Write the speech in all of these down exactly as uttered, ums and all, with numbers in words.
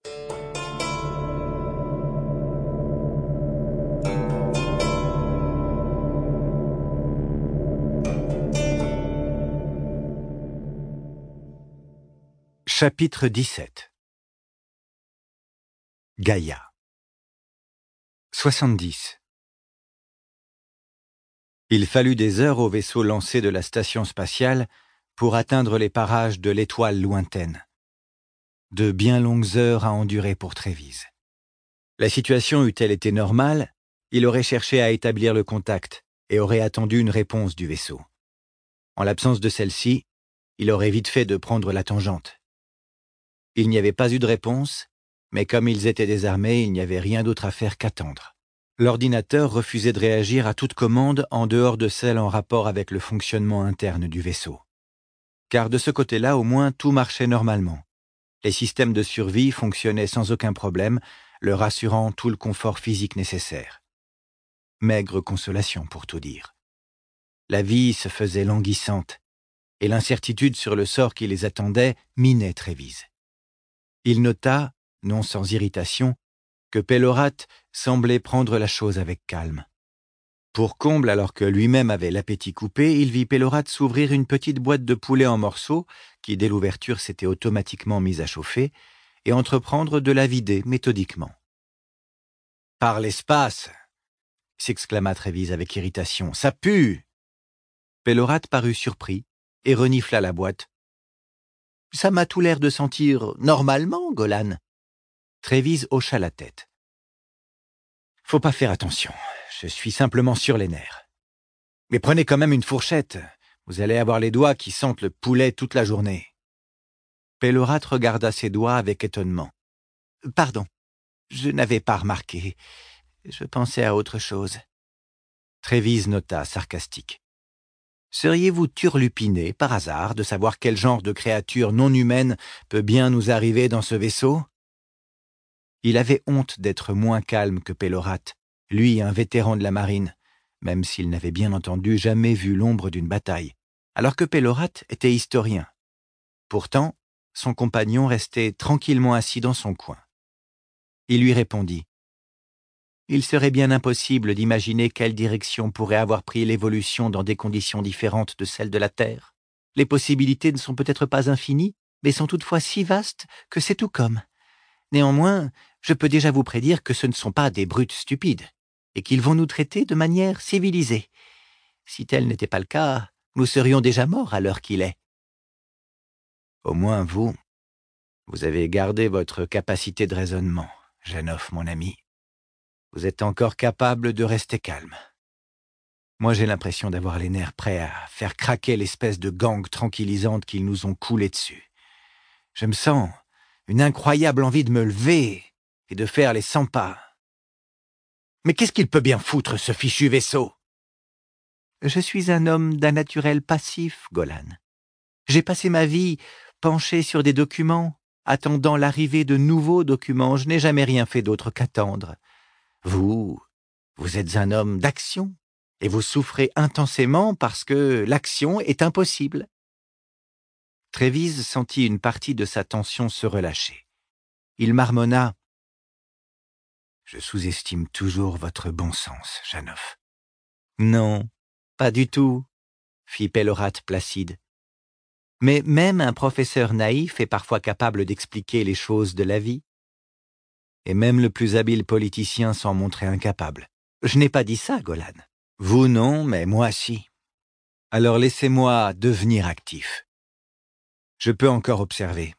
Chapitre dix-sept. Gaïa. soixante-dix. Il fallut des heures au vaisseau lancé de la station spatiale pour atteindre les parages de l'étoile lointaine. De bien longues heures à endurer pour Trévise. La situation eût-elle été normale, il aurait cherché à établir le contact et aurait attendu une réponse du vaisseau. En l'absence de celle-ci, il aurait vite fait de prendre la tangente. Il n'y avait pas eu de réponse, mais comme ils étaient désarmés, il n'y avait rien d'autre à faire qu'attendre. L'ordinateur refusait de réagir à toute commande en dehors de celle en rapport avec le fonctionnement interne du vaisseau. Car de ce côté-là, au moins, tout marchait normalement. Les systèmes de survie fonctionnaient sans aucun problème, leur assurant tout le confort physique nécessaire. Maigre consolation, pour tout dire. La vie se faisait languissante, et l'incertitude sur le sort qui les attendait minait Trévise. Il nota, non sans irritation, que Pélorat semblait prendre la chose avec calme. Pour comble, alors que lui-même avait l'appétit coupé, il vit Pélorat s'ouvrir une petite boîte de poulet en morceaux, qui dès l'ouverture s'était automatiquement mise à chauffer, et entreprendre de la vider méthodiquement. « Par l'espace !» s'exclama Trévise avec irritation. « Ça pue !» Pélorat parut surpris et renifla la boîte. « Ça m'a tout l'air de sentir normalement, Golan. » Trévise hocha la tête. « Faut pas faire attention, je suis simplement sur les nerfs. Mais prenez quand même une fourchette, vous allez avoir les doigts qui sentent le poulet toute la journée. » Pélorat regarda ses doigts avec étonnement. « Pardon, je n'avais pas remarqué, je pensais à autre chose. » Trévise nota, sarcastique. « Seriez-vous turlupiné, par hasard, de savoir quel genre de créature non humaine peut bien nous arriver dans ce vaisseau ?» Il avait honte d'être moins calme que Pélorat, lui un vétéran de la marine, même s'il n'avait bien entendu jamais vu l'ombre d'une bataille, alors que Pélorat était historien. Pourtant, son compagnon restait tranquillement assis dans son coin. Il lui répondit. Il serait bien impossible d'imaginer quelle direction pourrait avoir pris l'évolution dans des conditions différentes de celles de la Terre. Les possibilités ne sont peut-être pas infinies, mais sont toutefois si vastes que c'est tout comme. Néanmoins, je peux déjà vous prédire que ce ne sont pas des brutes stupides, et qu'ils vont nous traiter de manière civilisée. Si tel n'était pas le cas, nous serions déjà morts à l'heure qu'il est. Au moins vous, vous avez gardé votre capacité de raisonnement, Janov, mon ami. Vous êtes encore capable de rester calme. Moi, j'ai l'impression d'avoir les nerfs prêts à faire craquer l'espèce de gang tranquillisante qu'ils nous ont coulé dessus. Je me sens une incroyable envie de me lever et de faire les cent pas. Mais qu'est-ce qu'il peut bien foutre, ce fichu vaisseau? Je suis un homme d'un naturel passif, Golan. J'ai passé ma vie penché sur des documents, attendant l'arrivée de nouveaux documents. Je n'ai jamais rien fait d'autre qu'attendre. Vous, vous êtes un homme d'action, et vous souffrez intensément parce que l'action est impossible. Trévise sentit une partie de sa tension se relâcher. Il marmonna. « Je sous-estime toujours votre bon sens, Janov. »« Non, pas du tout, » fit Pélorat placide. « Mais même un professeur naïf est parfois capable d'expliquer les choses de la vie. Et même le plus habile politicien s'en montrait incapable. Je n'ai pas dit ça, Golan. Vous non, mais moi si. Alors laissez-moi devenir actif. Je peux encore observer.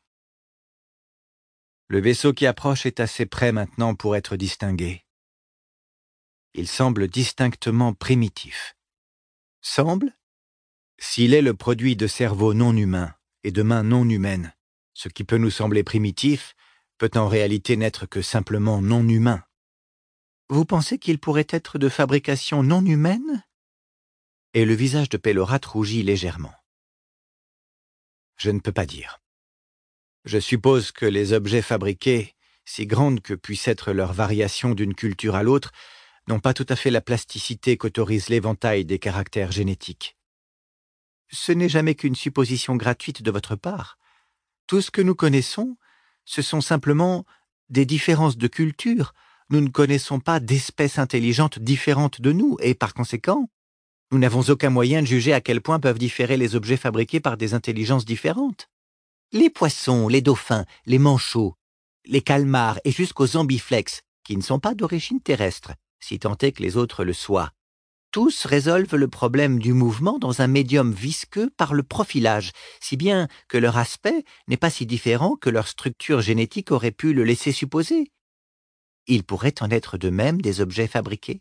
Le vaisseau qui approche est assez près maintenant pour être distingué. Il semble distinctement primitif. Semble? S'il est le produit de cerveaux non humains et de mains non humaines, ce qui peut nous sembler primitif peut en réalité n'être que simplement non humain. Vous pensez qu'il pourrait être de fabrication non humaine? Et le visage de Pélorat rougit légèrement. Je ne peux pas dire. Je suppose que les objets fabriqués, si grandes que puissent être leurs variations d'une culture à l'autre, n'ont pas tout à fait la plasticité qu'autorise l'éventail des caractères génétiques. Ce n'est jamais qu'une supposition gratuite de votre part. Tout ce que nous connaissons, ce sont simplement des différences de culture, nous ne connaissons pas d'espèces intelligentes différentes de nous et, par conséquent, nous n'avons aucun moyen de juger à quel point peuvent différer les objets fabriqués par des intelligences différentes. Les poissons, les dauphins, les manchots, les calmars et jusqu'aux ambiflex, qui ne sont pas d'origine terrestre, si tant est que les autres le soient, tous résolvent le problème du mouvement dans un médium visqueux par le profilage, si bien que leur aspect n'est pas si différent que leur structure génétique aurait pu le laisser supposer. Il pourrait en être de même des objets fabriqués.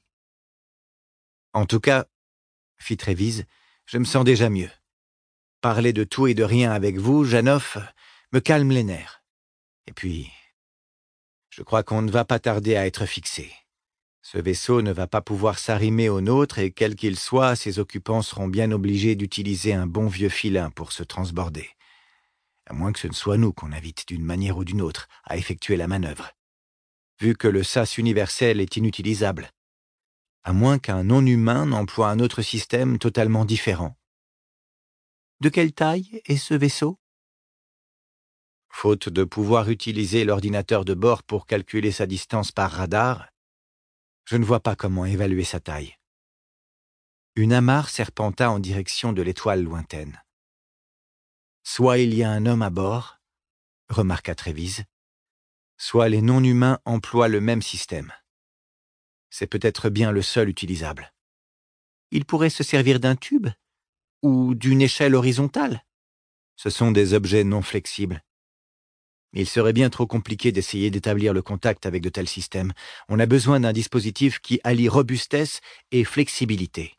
En tout cas, fit Trévise, je me sens déjà mieux. Parler de tout et de rien avec vous, Janoff, me calme les nerfs. Et puis, je crois qu'on ne va pas tarder à être fixé. Ce vaisseau ne va pas pouvoir s'arrimer au nôtre et quel qu'il soit, ses occupants seront bien obligés d'utiliser un bon vieux filin pour se transborder. À moins que ce ne soit nous qu'on invite d'une manière ou d'une autre à effectuer la manœuvre. Vu que le sas universel est inutilisable. À moins qu'un non-humain n'emploie un autre système totalement différent. De quelle taille est ce vaisseau? Faute de pouvoir utiliser l'ordinateur de bord pour calculer sa distance par radar, je ne vois pas comment évaluer sa taille. Une amarre serpenta en direction de l'étoile lointaine. Soit il y a un homme à bord, remarqua Trévise, soit les non-humains emploient le même système. C'est peut-être bien le seul utilisable. Il pourrait se servir d'un tube ou d'une échelle horizontale. Ce sont des objets non flexibles. Il serait bien trop compliqué d'essayer d'établir le contact avec de tels systèmes. On a besoin d'un dispositif qui allie robustesse et flexibilité.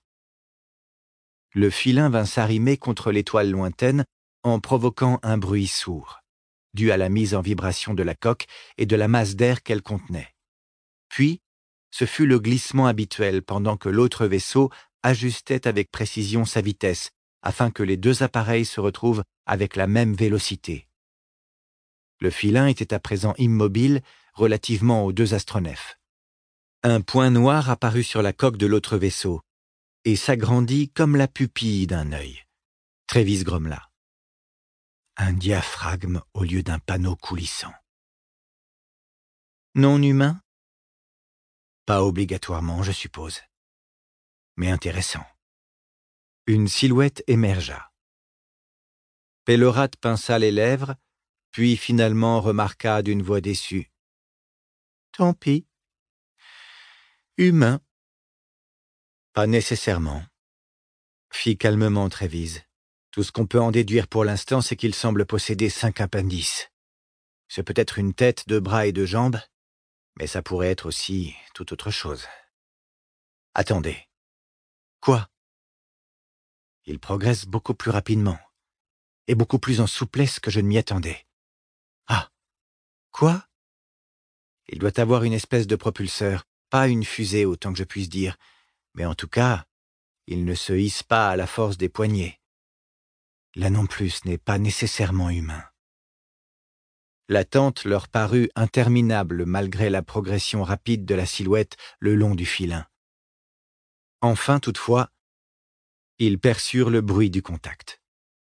Le filin vint s'arrimer contre l'étoile lointaine en provoquant un bruit sourd, dû à la mise en vibration de la coque et de la masse d'air qu'elle contenait. Puis, ce fut le glissement habituel pendant que l'autre vaisseau ajustait avec précision sa vitesse, afin que les deux appareils se retrouvent avec la même vélocité. Le filin était à présent immobile relativement aux deux astronefs. Un point noir apparut sur la coque de l'autre vaisseau et s'agrandit comme la pupille d'un œil. Trévise grommela. Un diaphragme au lieu d'un panneau coulissant. Non humain? Pas obligatoirement, je suppose. Mais intéressant. Une silhouette émergea. Pélorate pinça les lèvres, puis finalement remarqua d'une voix déçue. Tant pis. Humain. Pas nécessairement. Fit calmement Trévise. Tout ce qu'on peut en déduire pour l'instant, c'est qu'il semble posséder cinq appendices. C'est peut-être une tête, deux bras et deux jambes, mais ça pourrait être aussi tout autre chose. Attendez. Quoi? Il progresse beaucoup plus rapidement, et beaucoup plus en souplesse que je ne m'y attendais. Ah! Quoi? Il doit avoir une espèce de propulseur, pas une fusée autant que je puisse dire, mais en tout cas, il ne se hisse pas à la force des poignets. Là non plus, ce n'est pas nécessairement humain. L'attente leur parut interminable malgré la progression rapide de la silhouette le long du filin. Enfin, toutefois, ils perçurent le bruit du contact.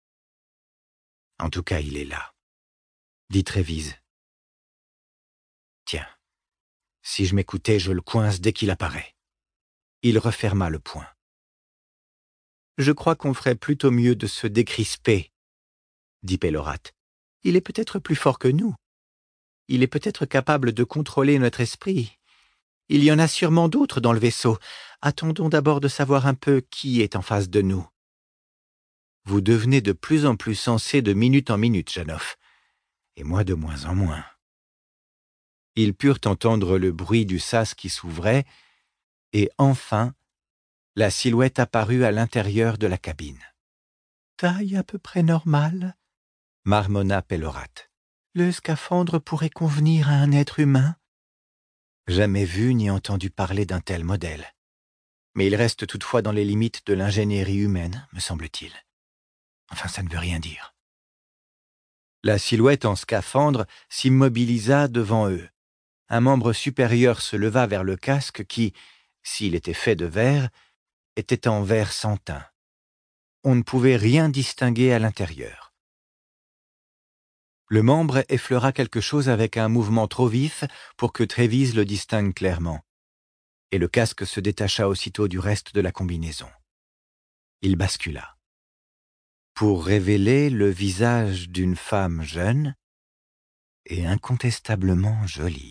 En tout cas, il est là, dit Trévise. Tiens, si je m'écoutais, je le coince dès qu'il apparaît. Il referma le poing. Je crois qu'on ferait plutôt mieux de se décrisper, dit Pélorate. Il est peut-être plus fort que nous. Il est peut-être capable de contrôler notre esprit. Il y en a sûrement d'autres dans le vaisseau. Attendons d'abord de savoir un peu qui est en face de nous. Vous devenez de plus en plus sensé de minute en minute, Janoff, et moi de moins en moins. Ils purent entendre le bruit du sas qui s'ouvrait, et enfin, la silhouette apparut à l'intérieur de la cabine. Taille à peu près normale, marmonna Pélorate. Le scaphandre pourrait convenir à un être humain. Jamais vu ni entendu parler d'un tel modèle. Mais il reste toutefois dans les limites de l'ingénierie humaine, me semble-t-il. Enfin, ça ne veut rien dire. La silhouette en scaphandre s'immobilisa devant eux. Un membre supérieur se leva vers le casque qui, s'il était fait de verre, était en verre sans teint. On ne pouvait rien distinguer à l'intérieur. Le membre effleura quelque chose avec un mouvement trop vif pour que Trévise le distingue clairement, et le casque se détacha aussitôt du reste de la combinaison. Il bascula, pour révéler le visage d'une femme jeune et incontestablement jolie.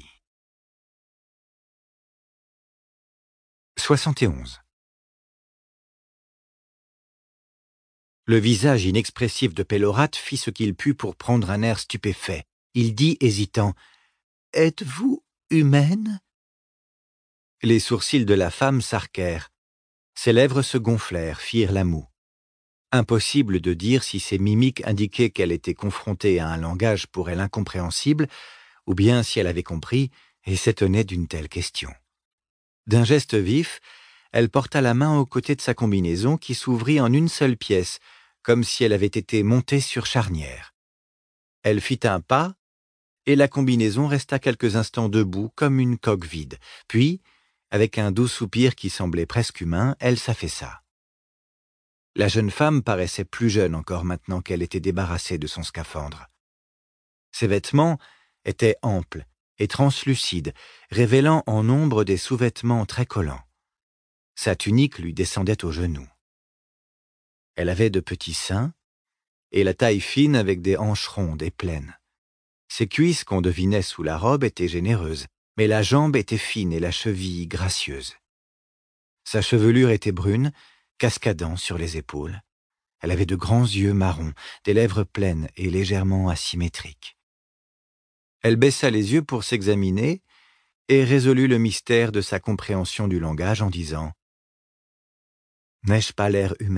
soixante et onze. Le visage inexpressif de Pélorate fit ce qu'il put pour prendre un air stupéfait. Il dit, hésitant, « Êtes-vous humaine ?» Les sourcils de la femme s'arquèrent. Ses lèvres se gonflèrent, firent la moue. Impossible de dire si ces mimiques indiquaient qu'elle était confrontée à un langage pour elle incompréhensible, ou bien si elle avait compris et s'étonnait d'une telle question. D'un geste vif, elle porta la main aux côtés de sa combinaison qui s'ouvrit en une seule pièce, comme si elle avait été montée sur charnière. Elle fit un pas, et la combinaison resta quelques instants debout comme une coque vide. Puis, avec un doux soupir qui semblait presque humain, elle s'affaissa. La jeune femme paraissait plus jeune encore maintenant qu'elle était débarrassée de son scaphandre. Ses vêtements étaient amples et translucides, révélant en ombre des sous-vêtements très collants. Sa tunique lui descendait aux genoux. Elle avait de petits seins et la taille fine avec des hanches rondes et pleines. Ses cuisses qu'on devinait sous la robe étaient généreuses, mais la jambe était fine et la cheville gracieuse. Sa chevelure était brune, cascadant sur les épaules. Elle avait de grands yeux marrons, des lèvres pleines et légèrement asymétriques. Elle baissa les yeux pour s'examiner et résolut le mystère de sa compréhension du langage en disant « N'ai-je pas l'air humaine ?»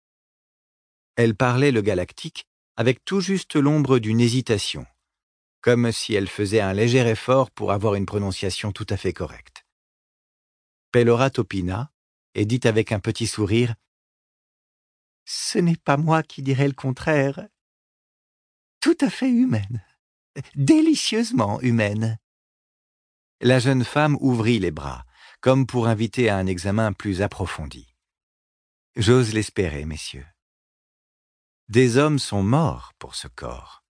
Elle parlait le galactique avec tout juste l'ombre d'une hésitation, comme si elle faisait un léger effort pour avoir une prononciation tout à fait correcte. Pélorate opina et dit avec un petit sourire « Ce n'est pas moi qui dirais le contraire. Tout à fait humaine, délicieusement humaine. » La jeune femme ouvrit les bras, comme pour inviter à un examen plus approfondi. « J'ose l'espérer, messieurs. Des hommes sont morts pour ce corps.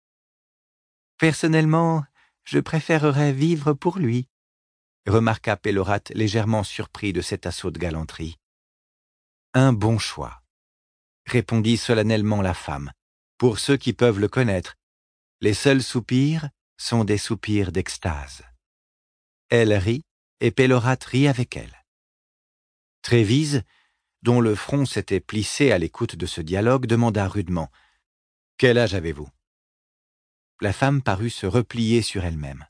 Personnellement, je préférerais vivre pour lui, » remarqua Pélorate légèrement surpris de cet assaut de galanterie. « Un bon choix, » répondit solennellement la femme. « Pour ceux qui peuvent le connaître, les seuls soupirs sont des soupirs d'extase. » Elle rit, et Pélorate rit avec elle. Trévise, dont le front s'était plissé à l'écoute de ce dialogue, demanda rudement « Quel âge avez-vous » La femme parut se replier sur elle-même.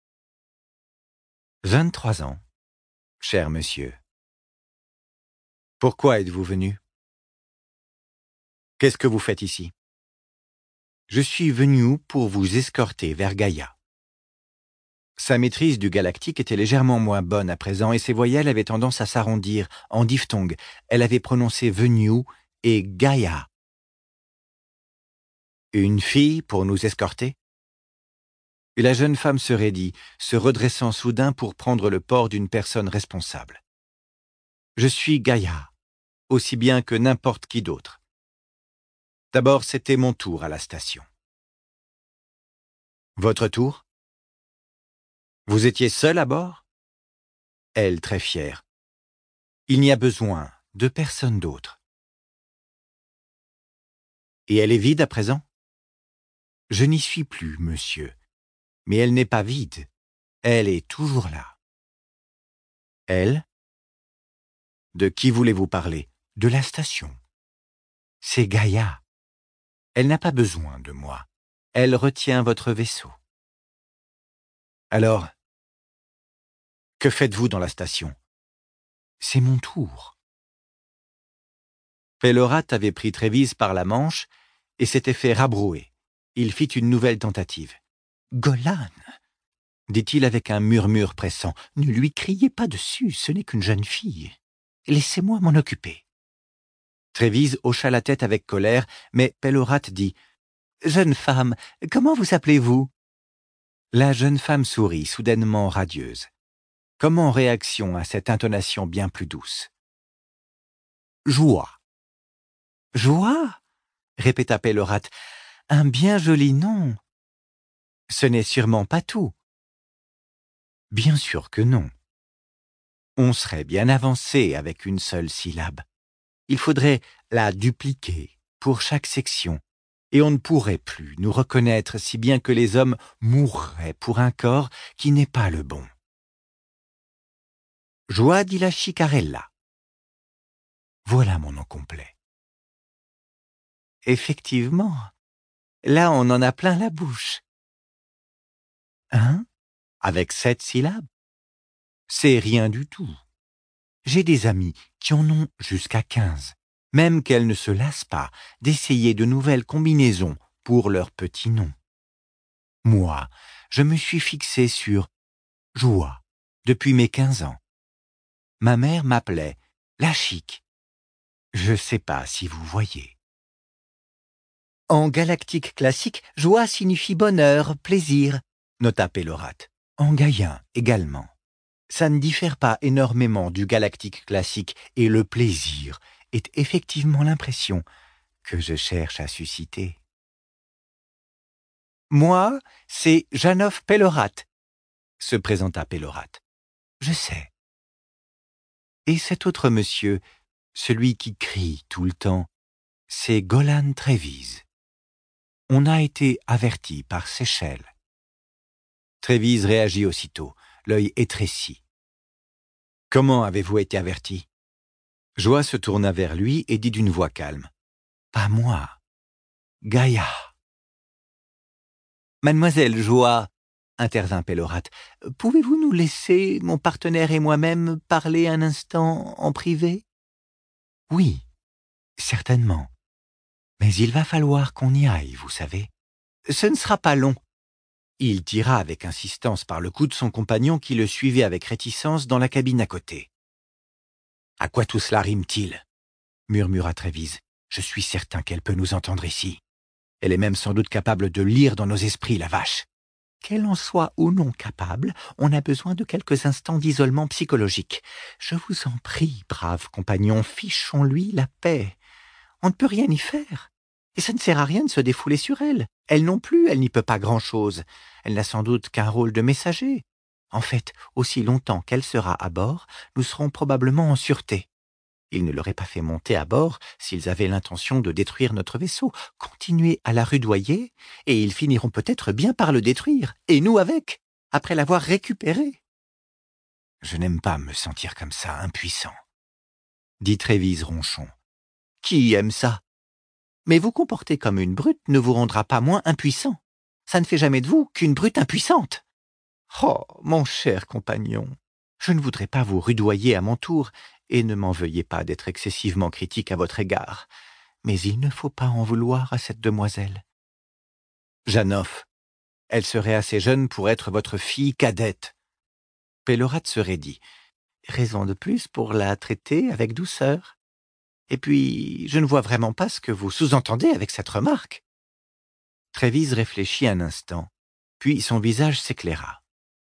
« Vingt-trois ans, cher monsieur. »« Pourquoi êtes-vous venu ? » ?»« Qu'est-ce que vous faites ici ? » ?»« Je suis venu pour vous escorter vers Gaïa. » Sa maîtrise du galactique était légèrement moins bonne à présent et ses voyelles avaient tendance à s'arrondir en diphtongue. Elle avait prononcé « venu » et « Gaïa ». « Une fille pour nous escorter ?» Et la jeune femme se raidit, se redressant soudain pour prendre le port d'une personne responsable. « Je suis Gaïa, aussi bien que n'importe qui d'autre. D'abord, c'était mon tour à la station. »« Votre tour ? Vous étiez seul à bord ?» Elle, très fière. « Il n'y a besoin de personne d'autre. »« Et elle est vide à présent ? » ?»« Je n'y suis plus, monsieur. Mais elle n'est pas vide. Elle est toujours là. »« Elle ? De qui voulez-vous parler ? » ?»« De la station. C'est Gaïa. Elle n'a pas besoin de moi. Elle retient votre vaisseau. »« Alors, que faites-vous dans la station ? » ?»« C'est mon tour. » Pélorate avait pris Trévise par la manche et s'était fait rabrouer. Il fit une nouvelle tentative. « Golan !» dit-il avec un murmure pressant. « Ne lui criez pas dessus, ce n'est qu'une jeune fille. Laissez-moi m'en occuper. » Trévise hocha la tête avec colère, mais Pélorate dit « Jeune femme, comment vous appelez-vous » La jeune femme sourit, soudainement radieuse, comme en réaction à cette intonation bien plus douce. « Joie. »« Joie » répéta Pélorate. « Un bien joli nom. Ce n'est sûrement pas tout. Bien sûr que non. On serait bien avancé avec une seule syllabe. Il faudrait la dupliquer pour chaque section, et on ne pourrait plus nous reconnaître si bien que les hommes mourraient pour un corps qui n'est pas le bon. Joie di la Chicarella. Voilà mon nom complet. Effectivement, là on en a plein la bouche. Hein? Avec sept syllabes? C'est rien du tout. J'ai des amis qui en ont jusqu'à quinze, même qu'elles ne se lassent pas d'essayer de nouvelles combinaisons pour leur petit nom. Moi, je me suis fixé sur Joie depuis mes quinze ans. Ma mère m'appelait la Chic. Je sais pas si vous voyez. En galactique classique, joie signifie bonheur, plaisir, nota Pélorate. En gaïen également. Ça ne diffère pas énormément du galactique classique et le plaisir est effectivement l'impression que je cherche à susciter. Moi, c'est Janov Pélorate, se présenta Pélorate. Je sais. Et cet autre monsieur, celui qui crie tout le temps, c'est Golan Trévise. On a été averti par Séchelle. Trévise réagit aussitôt, l'œil étréci. Comment avez-vous été averti? Joie se tourna vers lui et dit d'une voix calme. Pas moi. Gaïa. Mademoiselle Joie, intervint Pélorate, pouvez-vous nous laisser, mon partenaire et moi-même, parler un instant en privé? Oui, certainement. Mais il va falloir qu'on y aille, vous savez. Ce ne sera pas long. Il tira avec insistance par le cou de son compagnon qui le suivait avec réticence dans la cabine à côté. « À quoi tout cela rime-t-il » murmura Trévise. « Je suis certain qu'elle peut nous entendre ici. Elle est même sans doute capable de lire dans nos esprits, la vache. » Qu'elle en soit ou non capable, on a besoin de quelques instants d'isolement psychologique. Je vous en prie, brave compagnon, fichons-lui la paix. On ne peut rien y faire. Et ça ne sert à rien de se défouler sur elle. Elle non plus, elle n'y peut pas grand-chose. Elle n'a sans doute qu'un rôle de messager. En fait, aussi longtemps qu'elle sera à bord, nous serons probablement en sûreté. Ils ne l'auraient pas fait monter à bord s'ils avaient l'intention de détruire notre vaisseau. Continuez à la rudoyer, et ils finiront peut-être bien par le détruire, et nous avec, après l'avoir récupéré. Je n'aime pas me sentir comme ça, impuissant, dit Trévise ronchon. Qui aime ça? Mais vous comporter comme une brute ne vous rendra pas moins impuissant. Ça ne fait jamais de vous qu'une brute impuissante. Oh, mon cher compagnon, je ne voudrais pas vous rudoyer à mon tour, et ne m'en veuillez pas d'être excessivement critique à votre égard. Mais il ne faut pas en vouloir à cette demoiselle. Janov, elle serait assez jeune pour être votre fille cadette. Pélorate se raidit. Raison de plus pour la traiter avec douceur. Et puis, je ne vois vraiment pas ce que vous sous-entendez avec cette remarque. Trévise réfléchit un instant, puis son visage s'éclaira.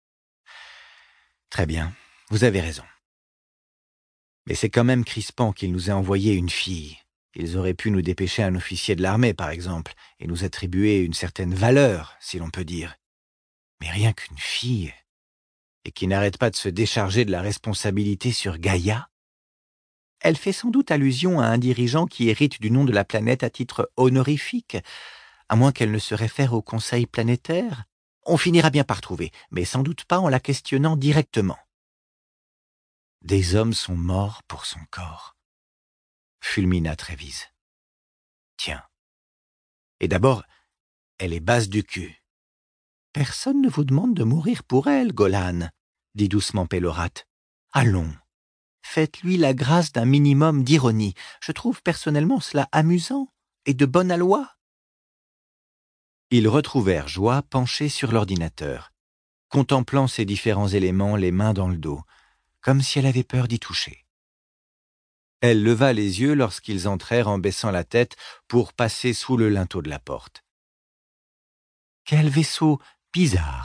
Très bien, vous avez raison. Mais c'est quand même crispant qu'il nous ait envoyé une fille. Ils auraient pu nous dépêcher un officier de l'armée, par exemple, et nous attribuer une certaine valeur, si l'on peut dire. Mais rien qu'une fille, et qui n'arrête pas de se décharger de la responsabilité sur Gaïa. Elle fait sans doute allusion à un dirigeant qui hérite du nom de la planète à titre honorifique, à moins qu'elle ne se réfère au Conseil planétaire. On finira bien par trouver, mais sans doute pas en la questionnant directement. Des hommes sont morts pour son corps, fulmina Trévise. Tiens. Et d'abord, elle est basse du cul. Personne ne vous demande de mourir pour elle, Golan, dit doucement Pélorate. Allons, faites-lui la grâce d'un minimum d'ironie. Je trouve personnellement cela amusant et de bonne aloi. Ils retrouvèrent Joie penchée sur l'ordinateur, contemplant ces différents éléments les mains dans le dos, comme si elle avait peur d'y toucher. Elle leva les yeux lorsqu'ils entrèrent en baissant la tête pour passer sous le linteau de la porte. « Quel vaisseau bizarre !»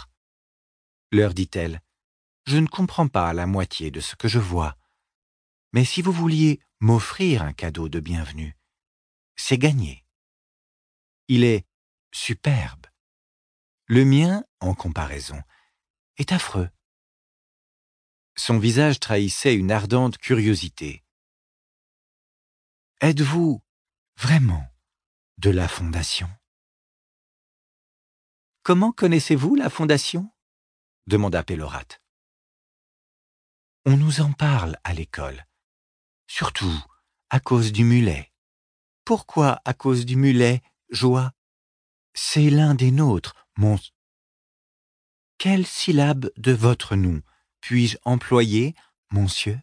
leur dit-elle. « Je ne comprends pas la moitié de ce que je vois. Mais si vous vouliez m'offrir un cadeau de bienvenue, c'est gagné. Il est superbe. Le mien, en comparaison, est affreux. Son visage trahissait une ardente curiosité. Êtes-vous vraiment de la Fondation? Comment connaissez-vous la Fondation? Demanda Pélorate. On nous en parle à l'école, surtout à cause du mulet. Pourquoi à cause du mulet, Joie? C'est l'un des nôtres, mon... Quelle syllabe de votre nom puis-je employer, monsieur?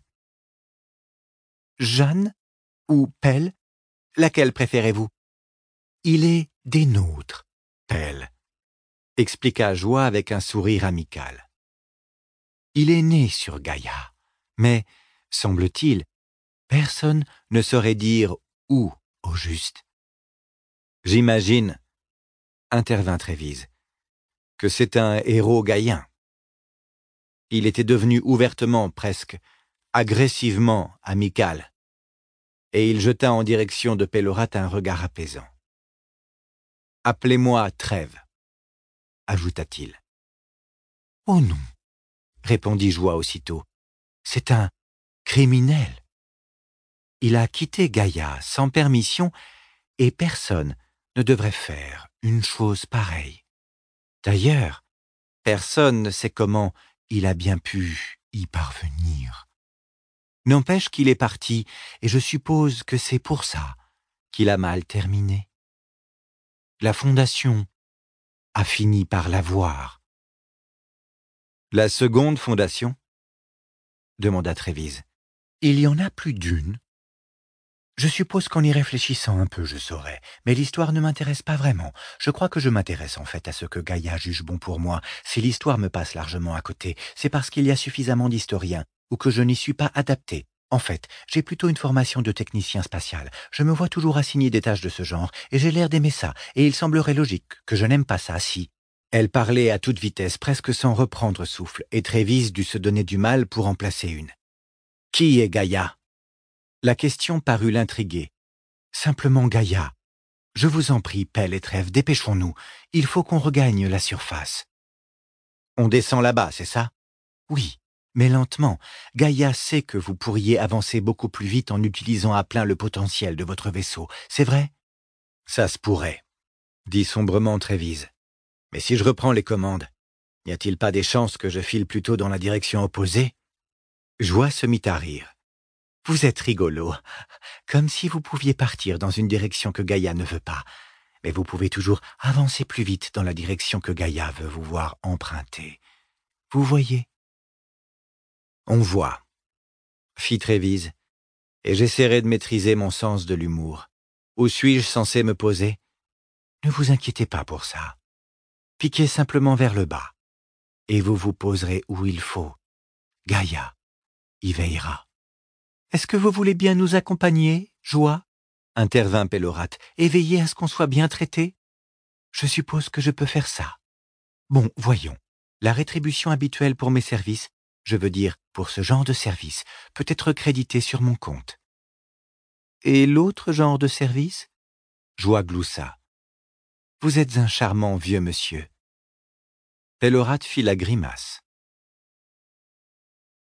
Jeanne ou Pelle? Laquelle préférez-vous? Il est des nôtres, Pelle, expliqua Joie avec un sourire amical. Il est né sur Gaïa, mais, semble-t-il, personne ne saurait dire où au juste. J'imagine, intervint Trévise, que c'est un héros gaïen. Il était devenu ouvertement, presque agressivement amical, et il jeta en direction de Pélorate un regard apaisant. « Appelez-moi Trêve », ajouta-t-il. « Oh non », répondit Joie aussitôt, « c'est un criminel. Il a quitté Gaïa sans permission et personne ne devrait faire une chose pareille. D'ailleurs, personne ne sait comment il a bien pu y parvenir. N'empêche qu'il est parti, et je suppose que c'est pour ça qu'il a mal terminé. La Fondation a fini par l'avoir. « La seconde Fondation ?» demanda Trévise. « Il y en a plus d'une. Je suppose qu'en y réfléchissant un peu, je saurais, mais l'histoire ne m'intéresse pas vraiment. Je crois que je m'intéresse en fait à ce que Gaïa juge bon pour moi. Si l'histoire me passe largement à côté, c'est parce qu'il y a suffisamment d'historiens, ou que je n'y suis pas adapté. En fait, j'ai plutôt une formation de technicien spatial. Je me vois toujours assigner des tâches de ce genre, et j'ai l'air d'aimer ça, et il semblerait logique que je n'aime pas ça si... » Elle parlait à toute vitesse, presque sans reprendre souffle, et Trévise dut se donner du mal pour en placer une. « Qui est Gaïa ?» La question parut l'intriguer. « Simplement Gaïa. Je vous en prie, Pelle et Trêve, dépêchons-nous. Il faut qu'on regagne la surface. » On descend là-bas, c'est ça? Oui, mais lentement. Gaïa sait que vous pourriez avancer beaucoup plus vite en utilisant à plein le potentiel de votre vaisseau. C'est vrai? Ça se pourrait, dit sombrement Trévise. Mais si je reprends les commandes, n'y a-t-il pas des chances que je file plutôt dans la direction opposée? Joie se mit à rire. Vous êtes rigolo, comme si vous pouviez partir dans une direction que Gaïa ne veut pas. Mais vous pouvez toujours avancer plus vite dans la direction que Gaïa veut vous voir emprunter. Vous voyez? On voit, fit Trévise, et j'essaierai de maîtriser mon sens de l'humour. Où suis-je censé me poser? Ne vous inquiétez pas pour ça. Piquez simplement vers le bas, et vous vous poserez où il faut. Gaïa y veillera. Est-ce que vous voulez bien nous accompagner, Joie? Intervint Pélorate, et veiller à ce qu'on soit bien traité? Je suppose que je peux faire ça. Bon, voyons. La rétribution habituelle pour mes services, je veux dire pour ce genre de service, peut être créditée sur mon compte. Et l'autre genre de service? Joie gloussa. Vous êtes un charmant vieux monsieur. Pélorate fit la grimace.